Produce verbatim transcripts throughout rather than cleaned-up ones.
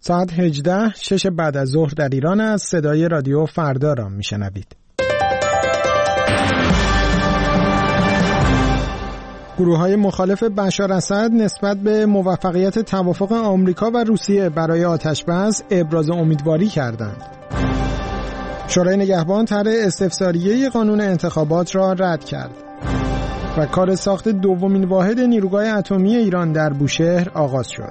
ساعت هجده شش بعد از ظهر در ایران است. صدای رادیو فردا را میشنوید. گروه‌های مخالف بشار اسد نسبت به موفقیت توافق آمریکا و روسیه برای آتش‌بس ابراز امیدواری کردند. شورای نگهبان طرح استفساریه قانون انتخابات را رد کرد و کار ساخت دومین واحد نیروگاه اتمی ایران در بوشهر آغاز شد.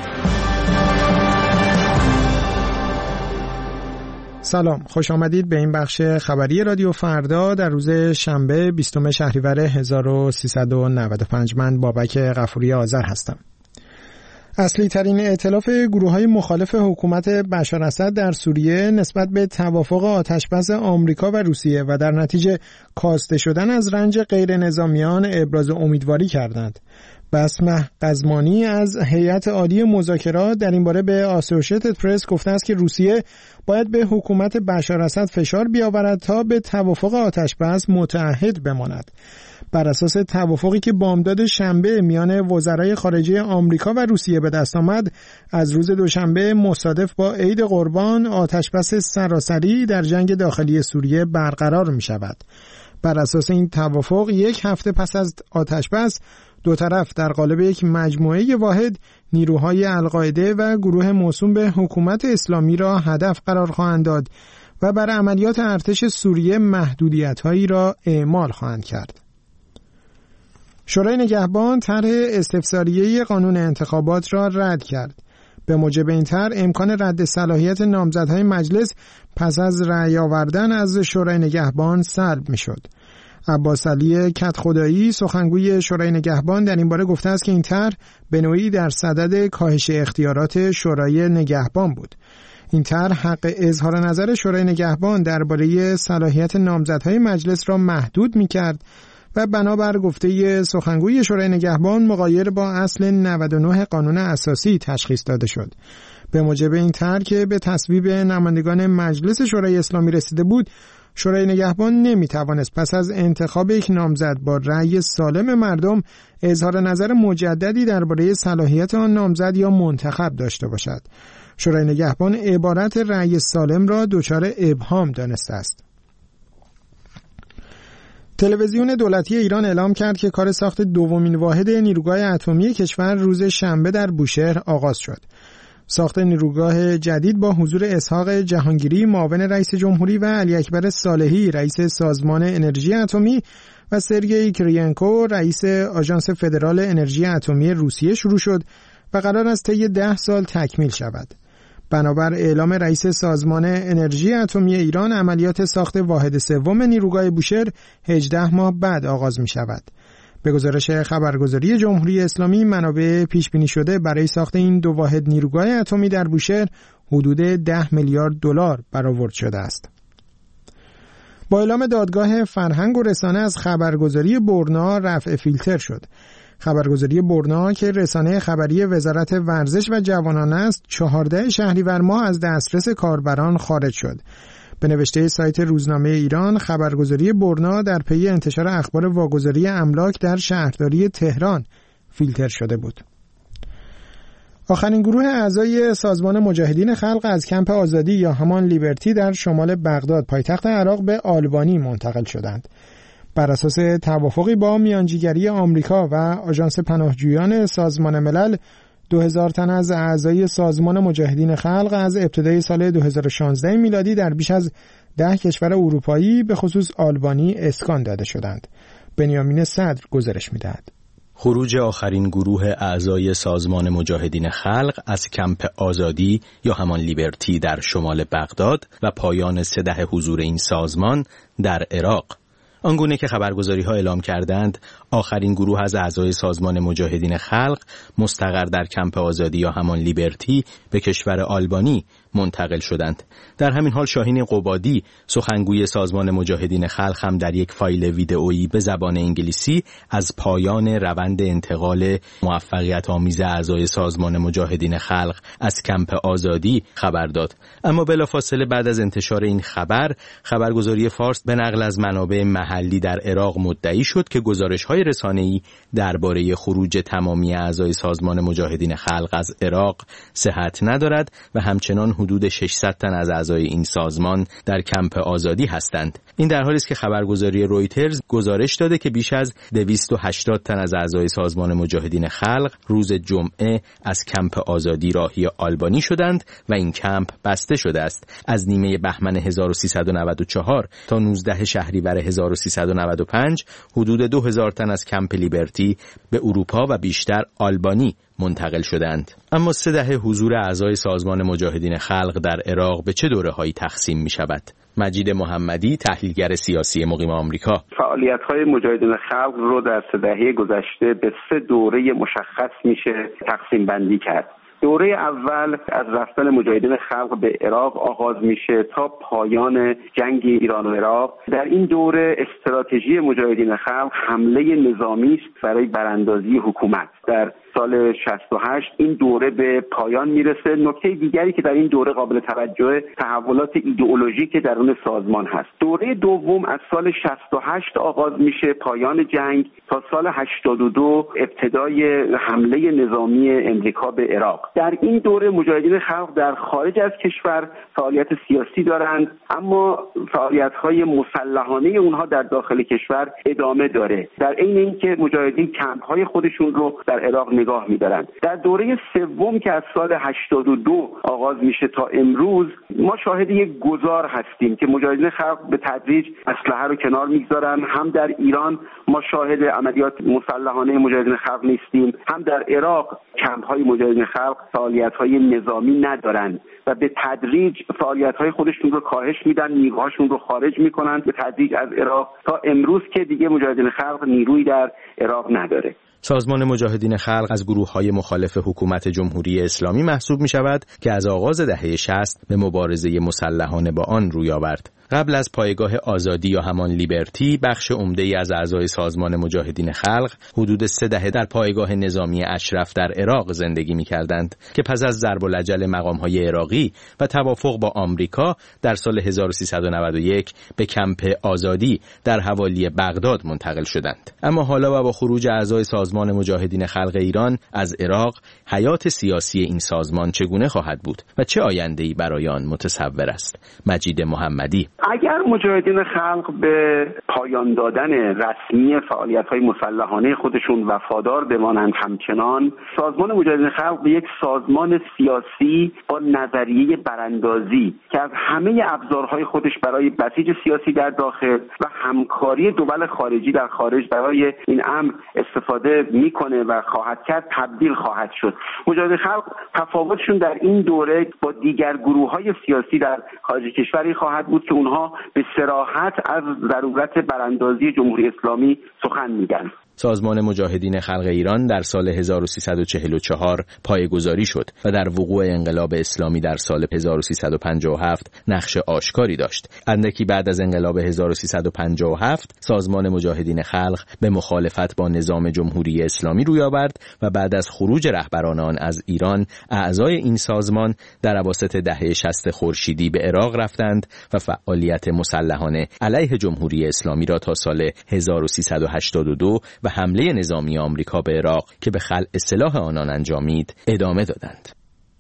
سلام، خوش آمدید به این بخش خبری رادیو فردا در روز شنبه بیستم شهریور هزار و سیصد و نود و پنج. من بابک غفوری آذر هستم. اصلی ترین ائتلاف گروه‌های مخالف حکومت بشار اسد در سوریه نسبت به توافق آتش‌بس آمریکا و روسیه و در نتیجه کاسته شدن از رنج غیر نظامیان ابراز امیدواری کردند. بسمه قزمانی از هیئت عالی مذاکرات در این باره به آسوشیتد پرس گفته است که روسیه باید به حکومت بشار اسد فشار بیاورد تا به توافق آتش‌بس متعهد بماند. بر اساس توافقی که بامداد شنبه میان وزرای خارجه آمریکا و روسیه به دست آمد، از روز دوشنبه مصادف با عید قربان آتش‌بس سراسری در جنگ داخلی سوریه برقرار می شود. بر اساس این توافق یک هفته پس از آتش‌بس دو طرف در قالب یک مجموعه واحد نیروهای القاعده و گروه موسوم به حکومت اسلامی را هدف قرار خواهند داد و بر عملیات ارتش سوریه محدودیت‌هایی را اعمال خواهند کرد. شورای نگهبان طرح استفساریه قانون انتخابات را رد کرد. به موجب این طرح امکان رد صلاحیت نامزدهای مجلس پس از رأی آوردن از شورای نگهبان سلب می‌شد. عباس علی کدخدایی سخنگوی شورای نگهبان در این باره گفته است که این طرح به نوعی در صدد کاهش اختیارات شورای نگهبان بود. این طرح حق اظهار نظر شورای نگهبان درباره صلاحیت نامزدهای مجلس را محدود می‌کرد و بنابر گفته سخنگوی شورای نگهبان مغایر با اصل نود و نه قانون اساسی تشخیص داده شد. به موجب این طرح که به تصویب نمایندگان مجلس شورای اسلامی رسیده بود، شورای نگهبان نمیتوانست پس از انتخاب یک نامزد با رأی سالم مردم اظهار نظر مجددی درباره صلاحیت آن نامزد یا منتخب داشته باشد. شورای نگهبان عبارت رأی سالم را دچار ابهام دانسته است. تلویزیون دولتی ایران اعلام کرد که کار ساخت دومین واحد نیروگاه اتمی کشور روز شنبه در بوشهر آغاز شد. ساخت نیروگاه جدید با حضور اسحاق جهانگیری معاون رئیس جمهوری و علی اکبر صالحی رئیس سازمان انرژی اتمی و سرگئی کریانکو رئیس آژانس فدرال انرژی اتمی روسیه شروع شد و قرار است طی ده سال تکمیل شود. بنابر اعلام رئیس سازمان انرژی اتمی ایران، عملیات ساخت واحد سوم نیروگاه بوشهر هجده ماه بعد آغاز می شود. به گزارش خبرگزاری جمهوری اسلامی، منابع پیش بینی شده برای ساخت این دو واحد نیروگاه اتمی در بوشهر حدود ده میلیارد دلار برآورد شده است. با اعلام دادگاه فرهنگ و رسانه از خبرگزاری برنا رفع فیلتر شد. خبرگزاری برنا که رسانه خبری وزارت ورزش و جوانان است، چهارده شهریور ماه از دسترس کاربران خارج شد. به نوشته سایت روزنامه ایران، خبرگزاری برنا در پی انتشار اخبار واگذاری املاک در شهرداری تهران فیلتر شده بود. آخرین گروه اعضای سازمان مجاهدین خلق از کمپ آزادی یا همان لیبرتی در شمال بغداد پایتخت عراق به آلبانی منتقل شدند. بر اساس توافقی با میانجیگری آمریکا و آژانس پناهجویان سازمان ملل، دو هزار تن از اعضای سازمان مجاهدین خلق از ابتدای سال دو هزار و شانزده میلادی در بیش از ده کشور اروپایی به خصوص آلبانی اسکان داده شدند. بنیامین صدر گزارش می‌دهد. خروج آخرین گروه اعضای سازمان مجاهدین خلق از کمپ آزادی یا همان لیبرتی در شمال بغداد و پایان سه دهه حضور این سازمان در عراق. آنگونه که خبرگزاری‌ها اعلام کردند، آخرین گروه از اعضای سازمان مجاهدین خلق مستقر در کمپ آزادی یا همان لیبرتی به کشور آلبانی منتقل شدند. در همین حال شاهین قبادی، سخنگوی سازمان مجاهدین خلق، هم در یک فایل ویدئویی به زبان انگلیسی از پایان روند انتقال موفقیت آمیز اعضای سازمان مجاهدین خلق از کمپ آزادی خبر داد. اما بلافاصله بعد از انتشار این خبر، خبرگزاری فارس به نقل از منابع محلی در عراق مدعی شد که گزارش‌های رسانه‌ای درباره خروج تمامی اعضای سازمان مجاهدین خلق از عراق صحت ندارد و همچنان حدود ششصد تن از اعضای این سازمان در کمپ آزادی هستند. این در حالی است که خبرگزاری رویترز گزارش داده که بیش از دویست و هشتاد تن از اعضای سازمان مجاهدین خلق روز جمعه از کمپ آزادی راهی آلبانی شدند و این کمپ بسته شده است. از نیمه بهمن هزار و سیصد و نود و چهار تا نوزده شهریور هزار و سیصد و نود و پنج حدود دو هزار تن از کمپ لیبرتی به اروپا و بیشتر آلبانی منتقل شدند. اما سه دهه حضور اعضای سازمان مجاهدین خلق در عراق به چه دوره‌هایی تقسیم می‌شود؟ مجید محمدی، تحلیلگر سیاسی مقیم آمریکا، فعالیت‌های مجاهدین خلق رو در سه دهه گذشته به سه دوره مشخص میشه تقسیم بندی کرد. دوره اول از رفتن مجاهدین خلق به عراق آغاز میشه تا پایان جنگ ایران و عراق. در این دوره استراتژی مجاهدین خلق حمله نظامی است برای براندازی حکومت. در سال شصت و هشت این دوره به پایان میرسه. نکته دیگری که در این دوره قابل توجه تحولات ایدئولوژیک که درون سازمان هست. دوره دوم از سال شصت و هشت آغاز میشه، پایان جنگ، تا سال هشتاد و دو ابتدای حمله نظامی امریکا به عراق. در این دوره مجاهدین خلق در خارج از کشور فعالیت سیاسی دارند، اما فعالیت‌های مسلحانه اونها در داخل کشور ادامه داره. در عین اینکه مجاهدین کمپ‌های خودشون رو در عراق نگاه می‌دارند. در دوره سوم که از سال هشتاد و دو آغاز میشه تا امروز، ما شاهد یک گذار هستیم که مجاهدین خلق به تدریج اسلحه رو کنار می‌گذارن. هم در ایران ما شاهد عملیات مسلحانه مجاهدین خلق نیستیم، هم در عراق کمپ‌های مجاهدین خلق فعالیت‌های نظامی ندارند و به تدریج فعالیت‌های خودشون رو کاهش میدن، نیروهاشون رو خارج میکنن به تدریج از عراق تا امروز که دیگه مجاهدین خلق نیرویی در عراق نداره. سازمان مجاهدین خلق از گروه‌های مخالف حکومت جمهوری اسلامی محسوب می‌شود که از آغاز دهه شصت به مبارزه مسلحانه با آن روی آورد. قبل از پایگاه آزادی یا همان لیبرتی، بخش عمده‌ای از اعضای سازمان مجاهدین خلق حدود سه دهه در پایگاه نظامی اشرف در عراق زندگی می‌کردند که پس از ضرب العجل مقام‌های عراقی و توافق با آمریکا در سال هزار و سیصد و نود و یک به کمپ آزادی در حوالی بغداد منتقل شدند. اما حالا و با خروج اعضای سازمان مجاهدین خلق ایران از عراق، حیات سیاسی این سازمان چگونه خواهد بود و چه آینده‌ای برای آن متصور است؟ مجید محمدی: اگر مجاهدین خلق به پایان دادن رسمی فعالیت‌های مسلحانه خودشون وفادار بمانند، همچنان سازمان مجاهدین خلق به یک سازمان سیاسی با نظریه براندازی که از همه ابزارهای خودش برای بسیج سیاسی در داخل و همکاری دول خارجی در خارج برای این امر استفاده میکنه و خواهد کرد، تبدیل خواهد شد. مجاهدین خلق تفاوتشون در این دوره با دیگر گروه‌های سیاسی در خارج کشوری خواهد بود که اونها به صراحت از ضرورت براندازی جمهوری اسلامی سخن میگن. سازمان مجاهدین خلق ایران در سال هزار و سیصد و چهل و چهار پایه‌گذاری شد و در وقوع انقلاب اسلامی در سال هزار و سیصد و پنجاه و هفت نقش آشکاری داشت. اندکی بعد از انقلاب هزار و سیصد و پنجاه و هفت سازمان مجاهدین خلق به مخالفت با نظام جمهوری اسلامی روی آورد و بعد از خروج رهبران آن از ایران، اعضای این سازمان در اواسط دهه شصت خورشیدی به عراق رفتند و فعالیت مسلحانه علیه جمهوری اسلامی را تا سال هزار و سیصد و هشتاد و دو و حمله نظامی آمریکا به عراق که به خلع سلاح آنان انجامید ادامه دادند.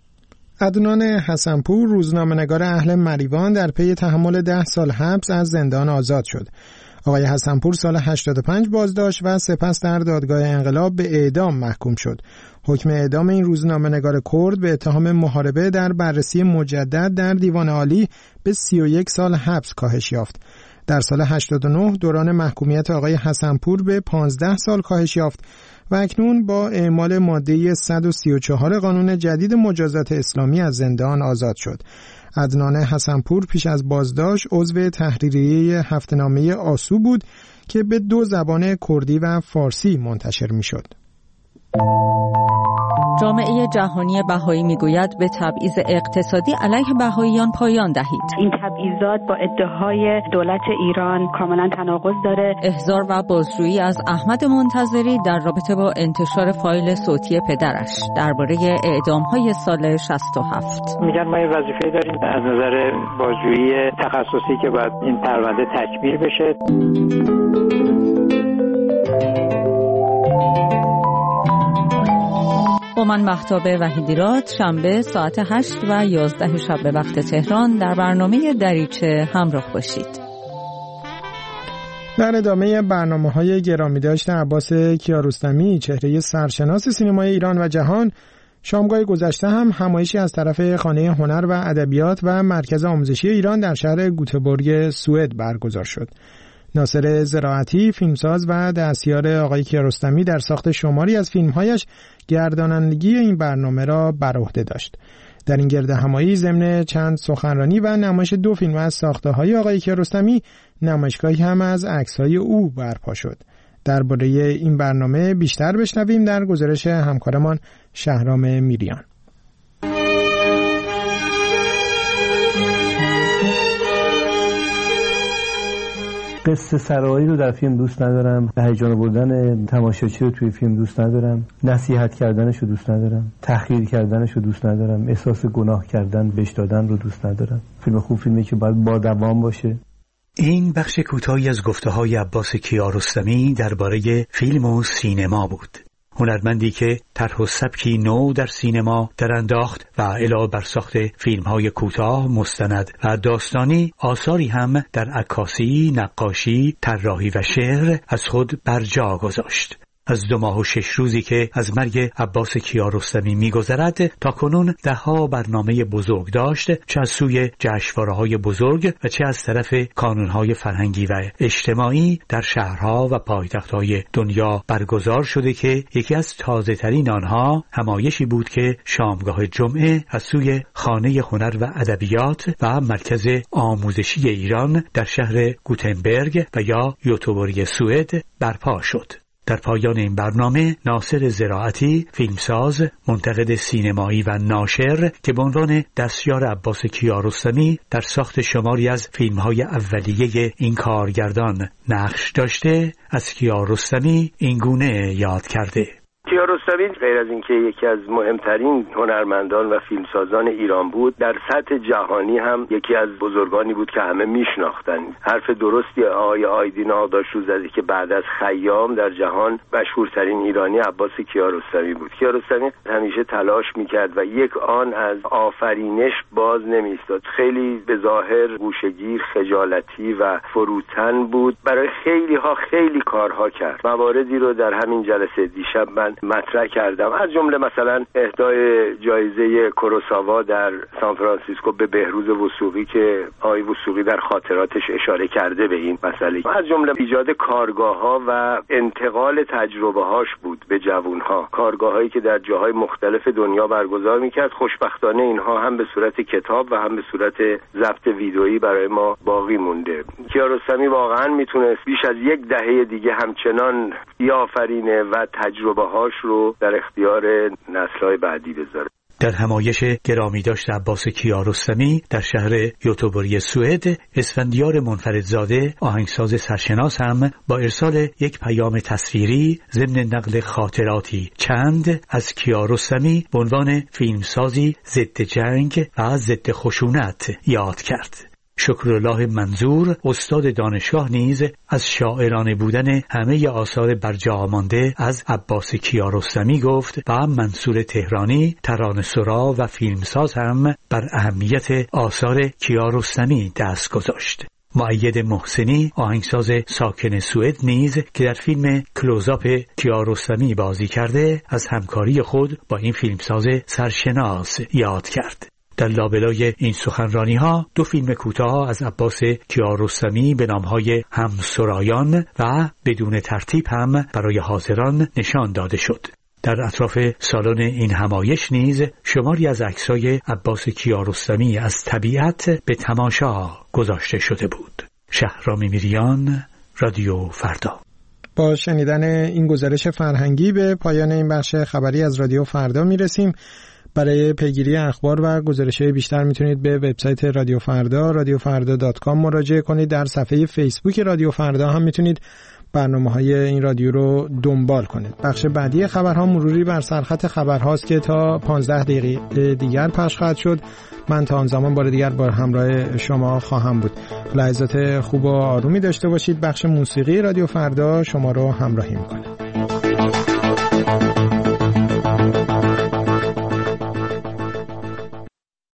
عدنان حسنپور، روزنامه‌نگار اهل مریوان، در پی تحمل ده سال حبس از زندان آزاد شد. آقای حسنپور سال هشتاد و پنج بازداشت و سپس در دادگاه انقلاب به اعدام محکوم شد. حکم اعدام این روزنامه‌نگار کرد به اتهام محاربه در بررسی مجدد در دیوان عالی به سی و یک سال حبس کاهش یافت. در سال هشتاد و نه دوران محکومیت آقای حسنپور به پانزده سال کاهش یافت و اکنون با اعمال ماده صد و سی و چهار قانون جدید مجازات اسلامی از زندان آزاد شد. عدنان حسنپور پیش از بازداشت عضو تحریریه هفته‌نامه آسو بود که به دو زبان کردی و فارسی منتشر می‌شد. جامعه جهانی بهایی میگوید به تبعیض اقتصادی علیه بهاییان پایان دهید. این تبعیضات با ادعاهای دولت ایران کاملا تناقض داره. احضار و بازجویی از احمد منتظری در رابطه با انتشار فایل صوتی پدرش درباره اعدام‌های سال شصت و هفت. میگن ما این وظیفه داریم از نظر بازجویی تخصصی که باید این پرونده تکمیل بشه. با من مهتاب وحیدیراد شنبه ساعت هشت و یازده شب به وقت تهران در برنامه دریچه همراه باشید. در ادامه برنامه‌های گرامی داشته عباس کیارستمی، چهره سرشناس سینمای ایران و جهان، شامگاه گذشته هم همایشی از طرف خانه هنر و ادبیات و مرکز آموزشی ایران در شهر گوتهبورگ سوئد برگزار شد. ناصر زراعتی، فیلمساز و دستیار آقای کیارستمی، در ساخت شماری از فیلم‌هایش گردانندگی این برنامه را بر عهده داشت. در این گرد همایی ضمن چند سخنرانی و نمایش دو فیلم از ساخته‌های آقای کیارستمی، نمایشگاهی هم از عکس‌های او برپا شد. درباره این برنامه بیشتر بشنویم در گزارش همکارمان شهرام میریان. قصه سرایی رو در فیلم دوست ندارم، هیجان آوردن تماشاچی رو توی فیلم دوست ندارم، نصیحت کردنش رو دوست ندارم، تحقیر کردنش رو دوست ندارم، احساس گناه کردن، بش دادن رو دوست ندارم. فیلم خوب فیلمی که باید با دوام باشه. این بخش کوتاهی از گفته‌های عباس کیارستمی درباره فیلم و سینما بود. هنرمندی که طرح و سبکی نو در سینما در انداخت و علاوه بر ساخت فیلم‌های کوتاه، مستند و داستانی، آثاری هم در عکاسی، نقاشی، طراحی و شعر از خود بر جا گذاشت. از دو ماه و شش روزی که از مرگ عباس کیارستمی می‌گذرد تا کنون ده‌ها برنامه بزرگ داشت، چه از سوی جشنواره‌های بزرگ و چه از طرف کانون‌های فرهنگی و اجتماعی در شهرها و پایتخت‌های دنیا برگزار شده که یکی از تازه‌ترین آنها همایشی بود که شامگاه جمعه از سوی خانه هنر و ادبیات و مرکز آموزشی ایران در شهر گوتنبرگ و یا گوتهبورگ سوئد برپا شد. در پایان این برنامه ناصر زراعتی، فیلمساز، منتقد سینمایی و ناشر که به عنوان دستیار عباس کیارستمی در ساخت شماری از فیلم‌های اولیه این کارگردان نقش داشته، از کیارستمی این گونه یاد کرده: کیارستمی غیر از اینکه یکی از مهمترین هنرمندان و فیلمسازان ایران بود، در سطح جهانی هم یکی از بزرگانی بود که همه میشناختن. حرف درستی آقای آیدین آقاداشلو زدی که بعد از خیام در جهان مشهورترین ایرانی عباس کیارستمی بود. کیارستمی همیشه تلاش میکرد و یک آن از آفرینش باز نمیستاد. خیلی به ظاهر گوشه‌گیر، خجالتی و فروتن بود. برای خیلی ها خیلی کارها کرد. مواردی رو در همین جلسه دیشب من مطرح کردم، از جمله مثلا اهدای جایزه کوروساوا در سان فرانسیسکو به بهروز وثوقی که آقای وثوقی در خاطراتش اشاره کرده به این مسئله، از جمله ایجاد کارگاه‌ها و انتقال تجربه‌هاش بود به جوان‌ها، کارگاه‌هایی که در جاهای مختلف دنیا برگزار می‌کرد. خوشبختانه اینها هم به صورت کتاب و هم به صورت ضبط ویدئویی برای ما باقی مونده. کیارستمی واقعاً میتونست بیش از یک دهه دیگه همچنان بیافرینه و تجربه‌هاش رو در اختیار نسل‌های بعدی بذاره. در همایش گرامی داشت عباس کیارستمی در شهر گوتهبورگ سوئد، اسفندیار منفردزاده، آهنگساز سرشناس، هم با ارسال یک پیام تصویری ضمن نقل خاطراتی چند از کیارستمی به عنوان فیلمسازی ضد جنگ و ضد خشونت یاد کرد. شکرالله منظور، استاد دانشگاه، نیز از شاعرانه بودن همه آثار برجا مانده از عباس کیارستمی گفت و منصور تهرانی، ترانه‌سرا و فیلمساز، هم بر اهمیت آثار کیارستمی دست گذاشت. مؤید محسنی، آهنگساز ساکن سوئد، نیز که در فیلم کلوزآپ کیارستمی بازی کرده، از همکاری خود با این فیلمساز سرشناس یاد کرد. در لابلای این سخنرانی ها دو فیلم کوتاه از عباس کیارستمی به نامهای همسرایان و بدون ترتیب هم برای حاضران نشان داده شد. در اطراف سالن این همایش نیز شماری از عکسای عباس کیارستمی از طبیعت به تماشا گذاشته شده بود. شهرام میریان، رادیو فردا. با شنیدن این گزارش فرهنگی به پایان این بخش خبری از رادیو فردا میرسیم. برای پیگیری اخبار و گزارش‌های بیشتر میتونید به وبسایت رادیو فردا رادیو فردا دات کام مراجعه کنید. در صفحه فیسبوک رادیو فردا هم میتونید برنامه‌های این رادیو رو دنبال کنید. بخش بعدی خبرها مروری بر سرخط خبرهاست که تا پانزده دقیقه دیگر پخش خواهد شد. من تا آن زمان بار دیگر با همراه شما خواهم بود. لحظات خوب و آرومی داشته باشید. بخش موسیقی رادیو فردا شما رو همراهی می‌کنه.